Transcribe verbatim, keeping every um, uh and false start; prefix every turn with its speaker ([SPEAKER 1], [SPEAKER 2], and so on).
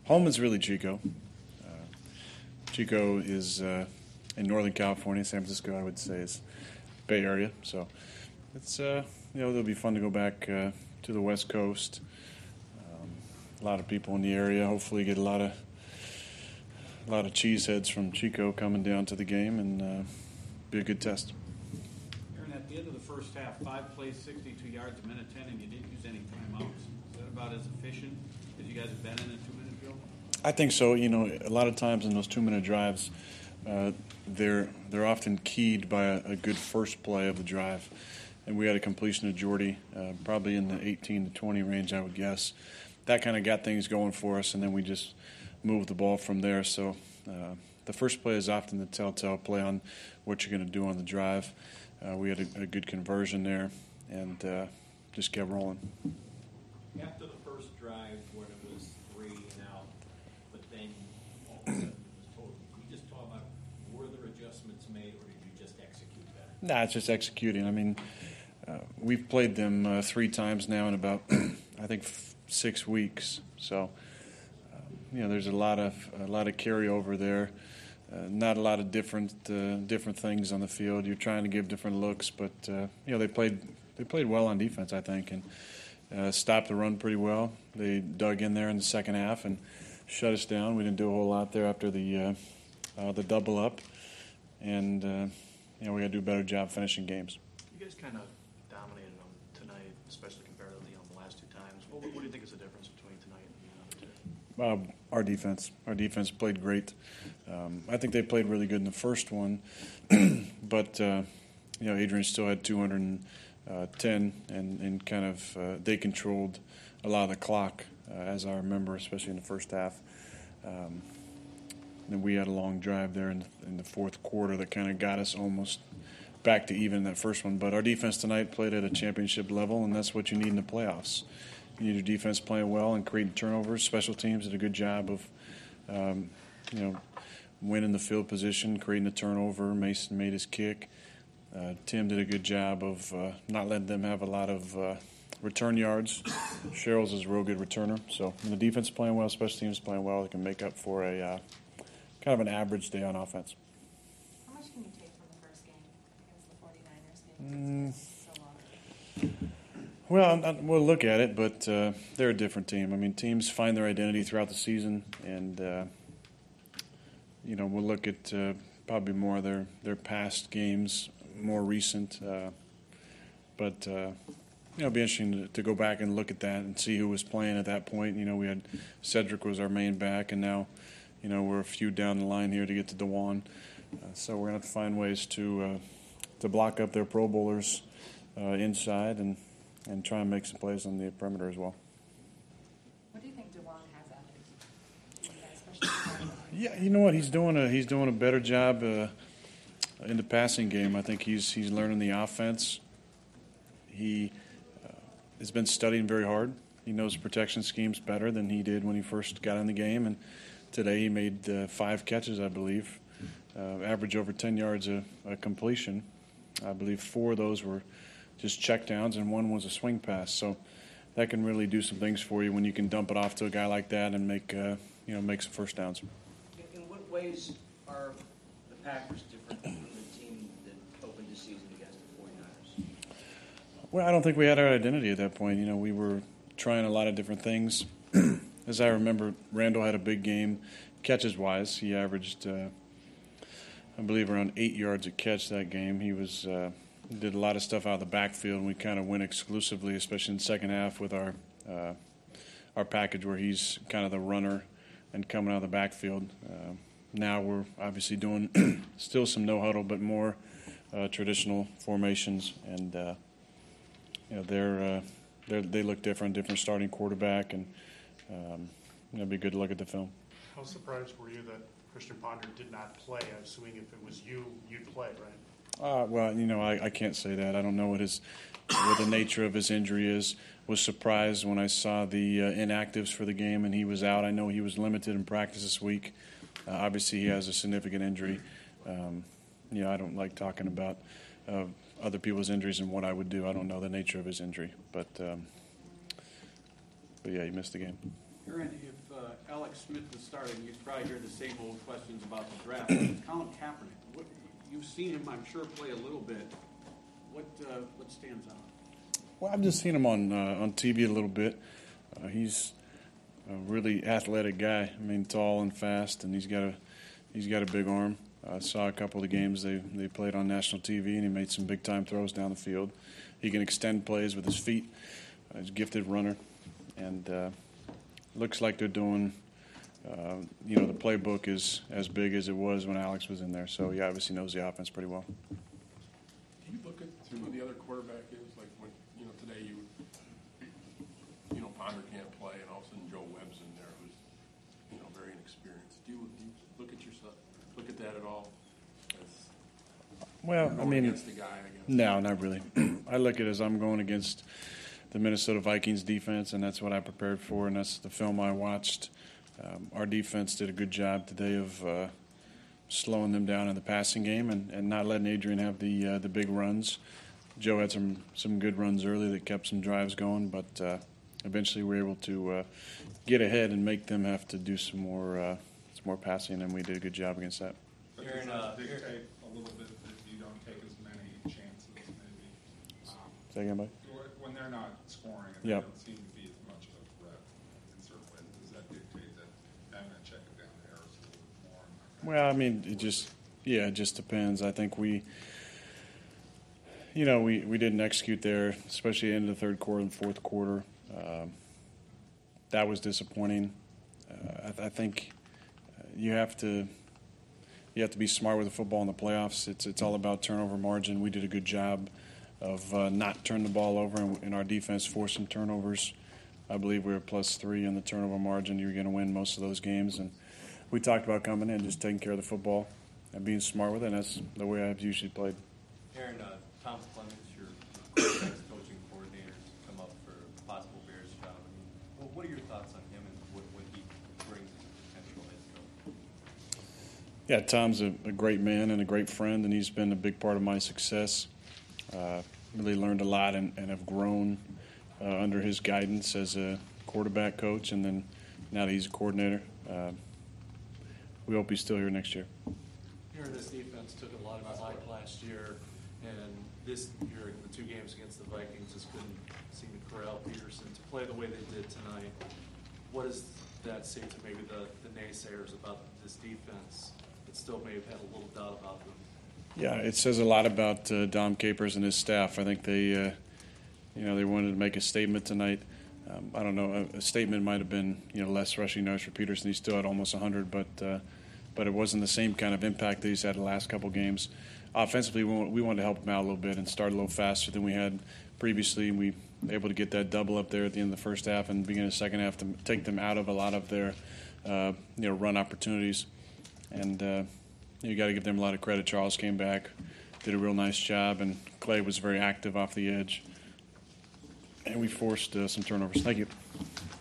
[SPEAKER 1] Home is really Chico. Uh, Chico is uh, in Northern California. San Francisco, I would say, is Bay Area. So it's uh, you know it'll be fun to go back uh, to the West Coast. Um, a lot of people in the area. Hopefully, get a lot of a lot of cheeseheads from Chico coming down to the game, and uh, be a good test.
[SPEAKER 2] Aaron, at the end of the first half, five plays, sixty-two yards, a minute ten, and you didn't use any timeouts. Is that about as efficient as you guys have been in a two-minute drill?
[SPEAKER 1] I think so. You know, a lot of times in those two-minute drives, uh, they're they're often keyed by a, a good first play of the drive. And we had a completion of Jordy, uh, probably in the eighteen to twenty range, I would guess. That kind of got things going for us, and then we just moved the ball from there. So uh, the first play is often the telltale play on what you're going to do on the drive. Uh, we had a, a good conversion there, and uh, just kept rolling.
[SPEAKER 3] After the first drive, when it was three and out, but then all of a sudden it was total. Can you just talk about, were there adjustments made, or did you just execute better?
[SPEAKER 1] Nah, it's just executing. I mean, uh, we've played them uh, three times now in about, I think, f- six weeks. So, uh, you know, there's a lot of a lot of carryover there. Uh, not a lot of different uh, different things on the field. You're trying to give different looks, but uh, you know they played they played well on defense, I think, and uh, stopped the run pretty well. They dug in there in the second half and shut us down. We didn't do a whole lot there after the uh, uh, the double up, and uh, you know we got to do a better job finishing games.
[SPEAKER 4] You guys kind of dominated them tonight, especially comparatively on the last two times. What, what do you think is the difference between tonight and the other two?
[SPEAKER 1] Uh, our defense. Our defense played great. Um, I think they played really good in the first one, but uh, you know Adrian still had two hundred ten, and, and kind of uh, they controlled a lot of the clock, uh, as I remember, especially in the first half. Um, and we had a long drive there in the, in the fourth quarter that kind of got us almost back to even in that first one. But our defense tonight played at a championship level, and that's what you need in the playoffs. You need your defense playing well and creating turnovers. Special teams did a good job of, um, you know, winning the field position, creating a turnover. Mason made his kick. Uh, Tim did a good job of uh, not letting them have a lot of uh, return yards. Sherrills is a real good returner. So when the defense is playing well, special teams is playing well, they can make up for a uh, kind of an average day on offense.
[SPEAKER 5] How much can you take from the first game against the 49ers? Game
[SPEAKER 1] Mm.
[SPEAKER 5] so long.
[SPEAKER 1] Well, I'm not, we'll look at it, but uh, they're a different team. I mean, teams find their identity throughout the season, and uh, you know we'll look at uh, probably more of their, their past games, more recent. Uh, but uh, you know, it'll be interesting to, to go back and look at that and see who was playing at that point. You know, we had Cedric was our main back, and now you know we're a few down the line here to get to DeJuan. Uh, so we're gonna have to find ways to uh, to block up their Pro Bowlers uh, inside and. and try and make some plays on the perimeter as well.
[SPEAKER 5] What do you think DeJuan has out of you guys, especially?
[SPEAKER 1] Yeah, you know what? He's doing a he's doing a better job uh, in the passing game. I think he's he's learning the offense. He uh, has been studying very hard. He knows protection schemes better than he did when he first got in the game. And today he made uh, five catches, I believe, uh, average over ten yards a, a completion. I believe four of those were just check downs, and one was a swing pass. So that can really do some things for you when you can dump it off to a guy like that and make uh, you know make some first downs.
[SPEAKER 6] In what ways are the Packers different from the team that opened the season against the 49ers?
[SPEAKER 1] Well, I don't think we had our identity at that point. You know, we were trying a lot of different things. As I remember, Randall had a big game catches-wise. He averaged, uh, I believe, around eight yards a catch that game. He was uh, did a lot of stuff out of the backfield, and we kind of went exclusively, especially in the second half, with our uh, our package where he's kind of the runner and coming out of the backfield. Uh, now we're obviously doing still some no-huddle, but more uh, traditional formations, and uh, you know they're, uh, they're they look different, different starting quarterback, and um, it'll be good to look at the film.
[SPEAKER 4] How surprised were you that Christian Ponder did not play? I'm assuming if it was you, you'd play, right?
[SPEAKER 1] Uh, well, you know, I, I can't say that. I don't know what his, what the nature of his injury is. Was surprised when I saw the uh, inactives for the game and he was out. I know he was limited in practice this week. Uh, obviously, he has a significant injury. Um, you know, I don't like talking about uh, other people's injuries and what I would do. I don't know the nature of his injury, but um, but yeah, he missed the game.
[SPEAKER 2] Aaron, if uh, Alec Alex Smith was starting, you'd probably hear the same old questions about the draft. Colin Kaepernick, what, you've seen him, I'm sure, play a little bit. What uh, what stands out?
[SPEAKER 1] Well, I've just seen him on uh, on T V a little bit. Uh, he's a really athletic guy. I mean, tall and fast, and he's got a he's got a big arm. I saw a couple of the games they they played on national T V, and he made some big time throws down the field. He can extend plays with his feet. Uh, he's a gifted runner, and uh, looks like they're doing. Uh, you know, the playbook is as big as it was when Alex was in there, so he obviously knows the offense pretty well.
[SPEAKER 7] Do you look at who the other quarterback is? Like when you know today, you you know Ponder can't play, and all of a sudden Joe Webb's in there, who's you know very inexperienced. Do you, do you look at yourself, look at that at all? As
[SPEAKER 1] Well, I mean,
[SPEAKER 7] against the guy, I guess.
[SPEAKER 1] No, not really. I look at it as I'm going against the Minnesota Vikings defense, and that's what I prepared for, and that's the film I watched. Um, our defense did a good job today of uh, slowing them down in the passing game and, and not letting Adrian have the uh, the big runs. Joe had some, some good runs early that kept some drives going, but uh, eventually we were able to uh, get ahead and make them have to do some more uh, some more passing, and we did a good job against that.
[SPEAKER 8] But
[SPEAKER 3] Aaron,
[SPEAKER 8] does
[SPEAKER 3] uh,
[SPEAKER 8] that dictate a little bit that you don't take as many chances, maybe? Um,
[SPEAKER 1] Say again, buddy?
[SPEAKER 8] When they're not scoring and
[SPEAKER 1] Yeah.
[SPEAKER 8] they don't seem to be as much of a threat in certain ways, does that dictate that I'm going to check it down to Harris a little bit more?
[SPEAKER 1] Well, I mean, it just, yeah, it just depends. I think we, you know, we, we didn't execute there, especially in the third quarter and fourth quarter. Um, that was disappointing. Uh, I, th- I think you have to, you have to be smart with the football in the playoffs. It's it's all about turnover margin. We did a good job of uh, not turning the ball over, and, and our defense forced some turnovers. I believe we were plus three in the turnover margin. You're going to win most of those games, and we talked about coming in, just taking care of the football and being smart with it. And that's the way I've usually played.
[SPEAKER 3] Aaron, uh, Tom Clements, your next coaching coordinators come up for a possible Bears job. I mean, what, what are your thoughts on him and what, what he brings as a potential head coach?
[SPEAKER 1] Yeah, Tom's a, a great man and a great friend, and he's been a big part of my success. Uh, really learned a lot and, and have grown uh, under his guidance as a quarterback coach, and then now that he's a coordinator. Uh, we hope he's still here next year.
[SPEAKER 9] Here, this defense took a lot of flack last year, and this year, in the two games against the Vikings, just couldn't seem to corral Peterson to play the way they did tonight. What does that say to maybe the, the naysayers about this defense that still may have had a little doubt about them?
[SPEAKER 1] Yeah, it says a lot about uh, Dom Capers and his staff. I think they, uh, you know, they wanted to make a statement tonight. Um, I don't know, a, a statement might have been, you know, less rushing yards for Peterson. He still had almost one hundred, but uh, but it wasn't the same kind of impact that he's had the last couple games. Offensively, we, we wanted to help him out a little bit and start a little faster than we had previously. We were able to get that double up there at the end of the first half and begin the second half to take them out of a lot of their, uh, you know, run opportunities. And uh, you got to give them a lot of credit. Charles came back, did a real nice job, and Clay was very active off the edge. And we forced uh, some turnovers. Thank you.